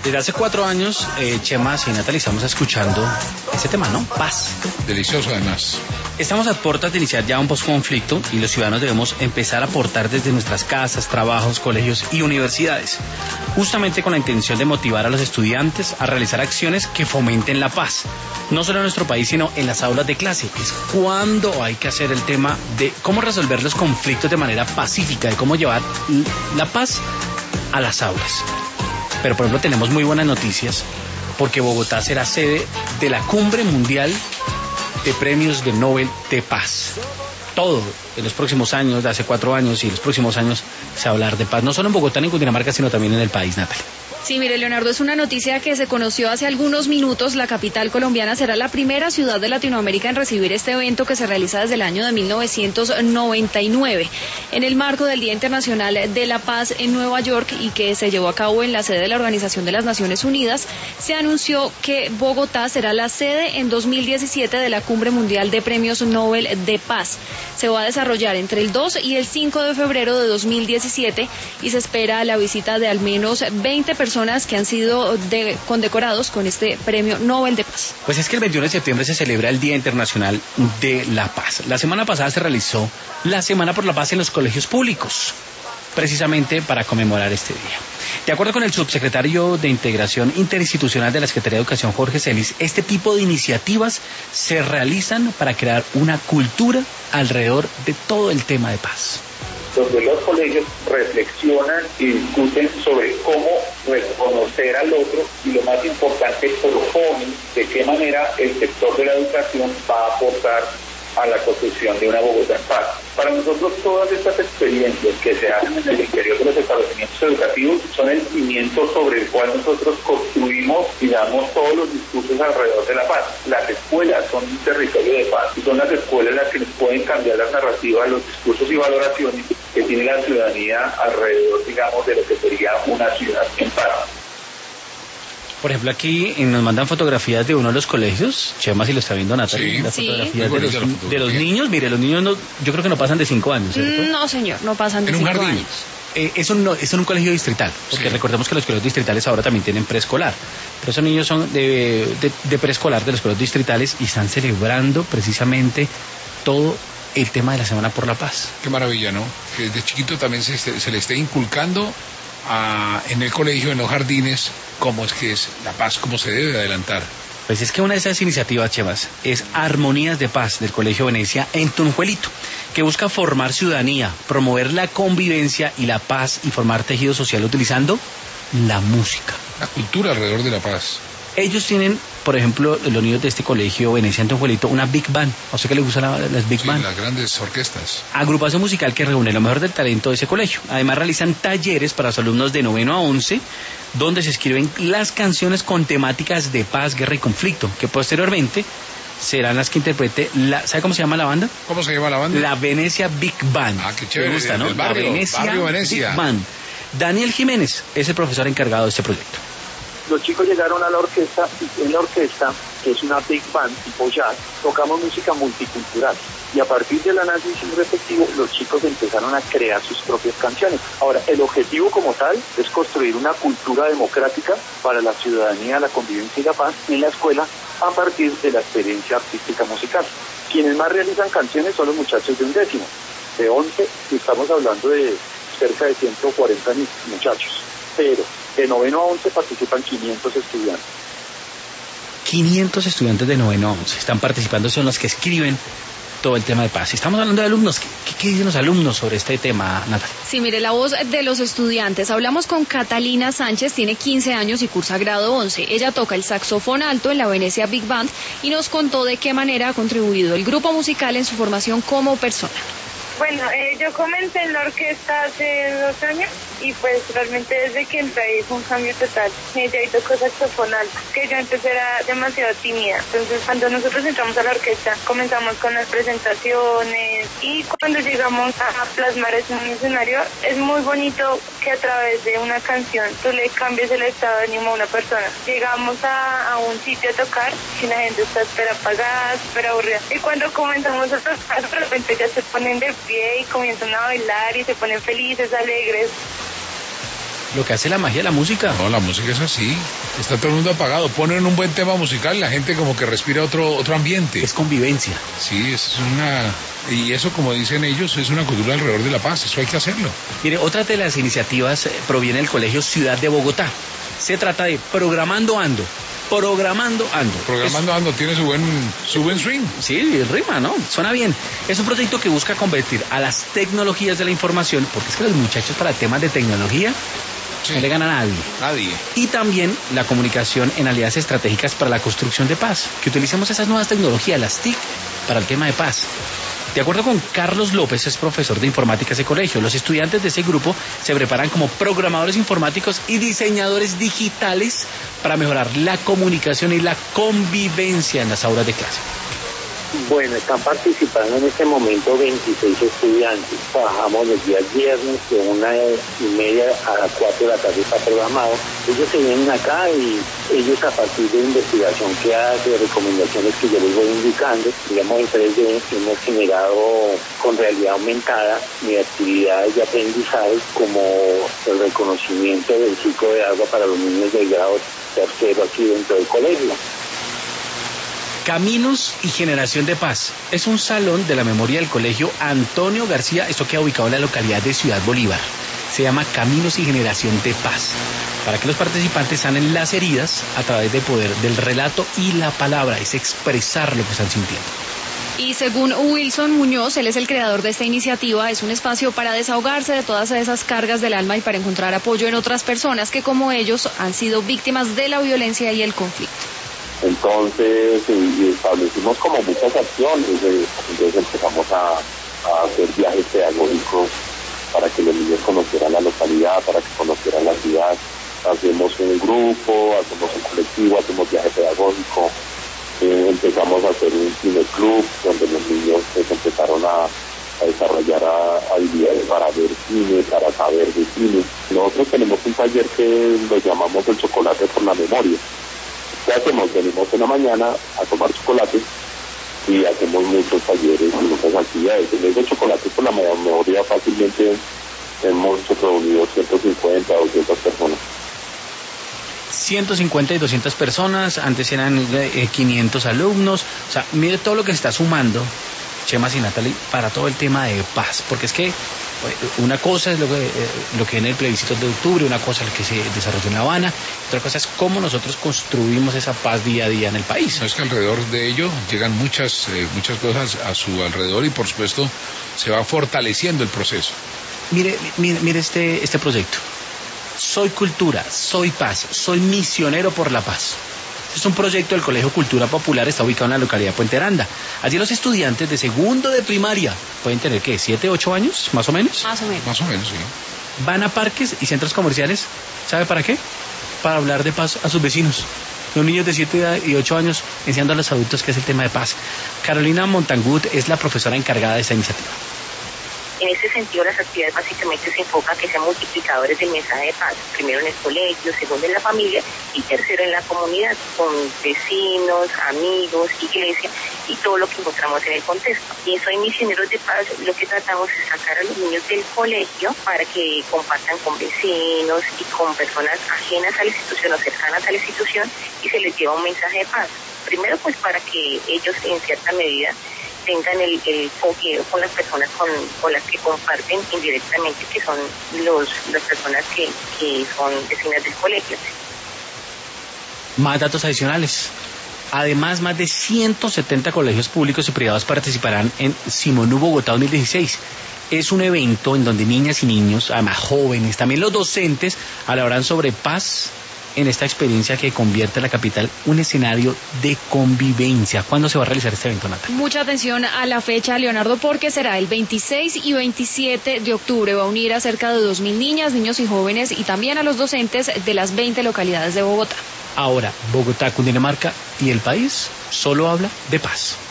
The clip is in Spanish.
Desde hace 4 años, Chema y Natalie, estamos escuchando este tema, ¿no? Paz. Delicioso además. Estamos a puertas de iniciar ya un posconflicto y los ciudadanos debemos empezar a aportar desde nuestras casas, trabajos, colegios y universidades, justamente con la intención de motivar a los estudiantes a realizar acciones que fomenten la paz, no solo en nuestro país, sino en las aulas de clase, que es cuando hay que hacer el tema de cómo resolver los conflictos de manera pacífica, de cómo llevar la paz a las aulas. Pero, por ejemplo, tenemos muy buenas noticias porque Bogotá será sede de la Cumbre Mundial de Premios de Nobel de Paz. Todo en los próximos años, de hace 4 años y en los próximos años, se va a hablar de paz, no solo en Bogotá ni en Cundinamarca, sino también en el país, Natalia. Sí, mire, Leonardo, es una noticia que se conoció hace algunos minutos. La capital colombiana será la primera ciudad de Latinoamérica en recibir este evento que se realiza desde el año de 1999 en el marco del Día Internacional de la Paz en Nueva York y que se llevó a cabo en la sede de la Organización de las Naciones Unidas. Se anunció que Bogotá será la sede en 2017 de la Cumbre Mundial de Premios Nobel de Paz. Se va a desarrollar entre el 2 y el 5 de febrero de 2017 y se espera la visita de al menos 20 personas que han sido condecorados con este Premio Nobel de Paz. Pues es que el 21 de septiembre se celebra el Día Internacional de la Paz. La semana pasada se realizó la Semana por la Paz en los colegios públicos, precisamente para conmemorar este día. De acuerdo con el subsecretario de Integración Interinstitucional de la Secretaría de Educación, Jorge Celis, este tipo de iniciativas se realizan para crear una cultura alrededor de todo el tema de paz, donde los colegios reflexionan y discuten sobre cómo reconocer al otro y, lo más importante, proponen de qué manera el sector de la educación va a aportar a la construcción de una Bogotá en paz. Para nosotros todas estas experiencias que se hacen en el interior de los establecimientos educativos son el cimiento sobre el cual nosotros construimos, digamos, todos los discursos alrededor de la paz. Las escuelas son un territorio de paz y son las escuelas las que nos pueden cambiar las narrativas, los discursos y valoraciones que tiene la ciudadanía alrededor, digamos, de lo que sería una ciudad en paz. Por ejemplo, aquí nos mandan fotografías de uno de los colegios. Chema, si lo está viendo, Natalia, sí, las fotografías de los niños. Mire, los niños yo creo que no pasan de 5 años, ¿cierto? No, señor, no pasan de 5 años. Eso es en un colegio distrital, porque recordemos que los colegios distritales ahora también tienen preescolar. Pero esos niños son de preescolar de los colegios distritales y están celebrando precisamente todo el tema de la Semana por la Paz. Qué maravilla, ¿no? Que desde chiquito también se le esté inculcando en el colegio, en los jardines, cómo es que es la paz, cómo se debe adelantar. Pues es que una de esas iniciativas, Chevas, es Armonías de Paz del Colegio Venecia en Tunjuelito, que busca formar ciudadanía, promover la convivencia y la paz y formar tejido social utilizando la música. La cultura alrededor de la paz. Ellos tienen, por ejemplo, los niños de este colegio Venecia en Tunjuelito, una Big Band. ¿A usted qué le gustan las Big Band? Las grandes orquestas. Agrupación musical que reúne lo mejor del talento de ese colegio. Además realizan talleres para los alumnos de 9º a 11, donde se escriben las canciones con temáticas de paz, guerra y conflicto, que posteriormente serán las que interprete ¿sabe cómo se llama la banda? ¿Cómo se llama la banda? La Venecia Big Band. Ah, qué chévere. Me gusta, ¿no? Barrio, la Venecia, barrio Venecia Big Band. Daniel Jiménez es el profesor encargado de este proyecto. Los chicos llegaron a la orquesta y en la orquesta, que es una big band tipo jazz, tocamos música multicultural. Y a partir del análisis respectivo, los chicos empezaron a crear sus propias canciones. Ahora, el objetivo como tal es construir una cultura democrática para la ciudadanía, la convivencia y la paz en la escuela a partir de la experiencia artística musical. Quienes más realizan canciones son los muchachos de 11º, de 11, y estamos hablando de cerca de 140 muchachos. Pero de 9º a 11 participan 500 estudiantes. 500 estudiantes de 9º a 11 están participando, son los que escriben todo el tema de paz. Estamos hablando de alumnos. ¿Qué dicen los alumnos sobre este tema, Natalia? Sí, mire, la voz de los estudiantes. Hablamos con Catalina Sánchez, tiene 15 años y cursa grado 11. Ella toca el saxofón alto en la Venecia Big Band y nos contó de qué manera ha contribuido el grupo musical en su formación como persona. Bueno, yo comencé en la orquesta hace 2 años y pues realmente desde que entré ahí fue un cambio total. Ella tocó saxofón alto, que yo antes era demasiado tímida. Entonces cuando nosotros entramos a la orquesta comenzamos con las presentaciones y cuando llegamos a plasmar eso en un escenario es muy bonito que a través de una canción tú le cambies el estado de ánimo a una persona. Llegamos a un sitio a tocar y la gente está súper apagada, súper aburrida. Y cuando comenzamos a tocar de repente ya se ponen de pie y comienzan a bailar y se ponen felices, alegres. lo que hace la magia de la música. No, la música es así. Está todo el mundo apagado. Ponen un buen tema musical, la gente como que respira otro ambiente. Es convivencia. Sí, es una... Y eso, como dicen ellos, es una cultura alrededor de la paz. Eso hay que hacerlo. Mire, otra de las iniciativas proviene del Colegio Ciudad de Bogotá. Se trata de Programando Ando. Programando Ando, tiene su buen swing. Sí, rima, ¿no? Suena bien. Es un proyecto que busca convertir a las tecnologías de la información, porque es que los muchachos para temas de tecnología no le ganan a nadie. Y también la comunicación en alianzas estratégicas para la construcción de paz. Que utilicemos esas nuevas tecnologías, las TIC, para el tema de paz. De acuerdo con Carlos López, es profesor de informática de ese colegio. Los estudiantes de ese grupo se preparan como programadores informáticos y diseñadores digitales para mejorar la comunicación y la convivencia en las aulas de clase. Bueno, están participando en este momento 26 estudiantes. Trabajamos los días viernes de 1:30 a las 4 de la tarde está programado. Ellos se vienen acá y ellos a partir de investigación que hace, de recomendaciones que yo les voy indicando, digamos en 3D, hemos generado con realidad aumentada actividades de aprendizaje como el reconocimiento del ciclo de agua para los niños del grado tercero aquí dentro del colegio. Caminos y Generación de Paz. Es un salón de la memoria del Colegio Antonio García, esto queda ubicado en la localidad de Ciudad Bolívar. Se llama Caminos y Generación de Paz, para que los participantes sanen las heridas a través del poder del relato y la palabra, es expresar lo que están sintiendo. Y según Wilson Muñoz, él es el creador de esta iniciativa, es un espacio para desahogarse de todas esas cargas del alma y para encontrar apoyo en otras personas que como ellos han sido víctimas de la violencia y el conflicto. Entonces, y establecimos como muchas acciones, entonces empezamos a hacer viajes pedagógicos para que los niños conocieran la localidad, para que conocieran la ciudad. Hacemos un grupo, hacemos un colectivo, hacemos viaje pedagógico. Empezamos a hacer un cineclub donde los niños empezaron a desarrollar habilidades para ver cine, para saber de cine. Nosotros tenemos un taller que lo llamamos el chocolate por la memoria. ¿Qué hacemos? Venimos en la mañana a tomar chocolate y hacemos muchos talleres y muchas actividades. En vez de chocolate por la memoria fácilmente hemos reunido 150 o 200 personas. 150 y 200 personas, antes eran 500 alumnos, o sea, mire todo lo que se está sumando, Chemas y Natalie, para todo el tema de paz, porque es que una cosa es lo que en el plebiscito de octubre, una cosa es lo que se desarrolló en La Habana, otra cosa es cómo nosotros construimos esa paz día a día en el país. No, es que alrededor de ello llegan muchas cosas a su alrededor y por supuesto se va fortaleciendo el proceso. Mire este proyecto. Soy cultura, soy paz, soy misionero por la paz. Es un proyecto del Colegio Cultura Popular, está ubicado en la localidad de Puente Aranda. Allí los estudiantes de segundo de primaria pueden tener, ¿qué? ¿7, 8 años? ¿Más o menos? Más o menos, sí. Van a parques y centros comerciales, ¿sabe para qué? Para hablar de paz a sus vecinos. Los niños de 7 y 8 años enseñando a los adultos qué es el tema de paz. Carolina Montangut es la profesora encargada de esta iniciativa. En ese sentido, las actividades básicamente se enfocan que sean multiplicadores del mensaje de paz, primero en el colegio, segundo en la familia y tercero en la comunidad, con vecinos, amigos, iglesia y todo lo que encontramos en el contexto. Y en Soy Misioneros de Paz lo que tratamos es sacar a los niños del colegio para que compartan con vecinos y con personas ajenas a la institución o cercanas a la institución y se les lleva un mensaje de paz. Primero, pues para que ellos en cierta medida tengan el confianza con las personas con las que comparten indirectamente, que son las personas que son vecinas del colegio. Más datos adicionales. Además, más de 170 colegios públicos y privados participarán en Simonú Bogotá 2016. Es un evento en donde niñas y niños, además jóvenes, también los docentes, hablarán sobre paz en esta experiencia que convierte a la capital un escenario de convivencia. ¿Cuándo se va a realizar este evento, Natalia? Mucha atención a la fecha, Leonardo, porque será el 26 y 27 de octubre. Va a unir a cerca de 2.000 niñas, niños y jóvenes y también a los docentes de las 20 localidades de Bogotá. Ahora, Bogotá, Cundinamarca y el país solo habla de paz.